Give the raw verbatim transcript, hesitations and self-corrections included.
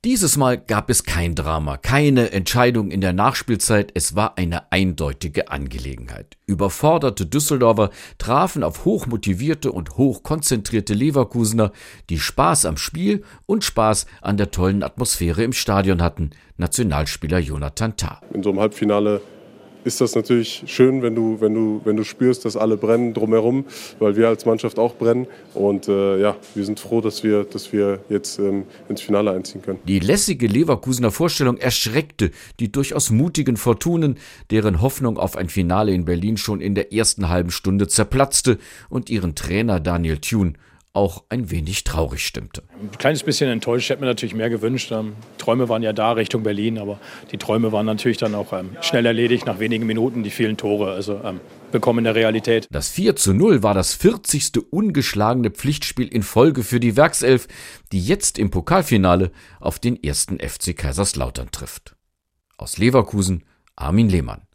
Dieses Mal gab es kein Drama, keine Entscheidung in der Nachspielzeit, es war eine eindeutige Angelegenheit. Überforderte Düsseldorfer trafen auf hochmotivierte und hochkonzentrierte Leverkusener, die Spaß am Spiel und Spaß an der tollen Atmosphäre im Stadion hatten. Nationalspieler Jonathan Tah. In so einem Halbfinale ist das natürlich schön, wenn du, wenn du, wenn du spürst, dass alle brennen drumherum, weil wir als Mannschaft auch brennen. Und äh, ja, wir sind froh, dass wir, dass wir jetzt ähm, ins Finale einziehen können. Die lässige Leverkusener Vorstellung erschreckte die durchaus mutigen Fortunen, deren Hoffnung auf ein Finale in Berlin schon in der ersten halben Stunde zerplatzte und ihren Trainer Daniel Thune auch ein wenig traurig stimmte. Ein kleines bisschen enttäuscht, ich hätte mir natürlich mehr gewünscht. Ähm, Träume waren ja da Richtung Berlin, aber die Träume waren natürlich dann auch ähm, schnell erledigt, nach wenigen Minuten die vielen Tore, also ähm, willkommen in der Realität. Das vier zu null war das vierzigste ungeschlagene Pflichtspiel in Folge für die Werkself, die jetzt im Pokalfinale auf den ersten F C Kaiserslautern trifft. Aus Leverkusen, Armin Lehmann.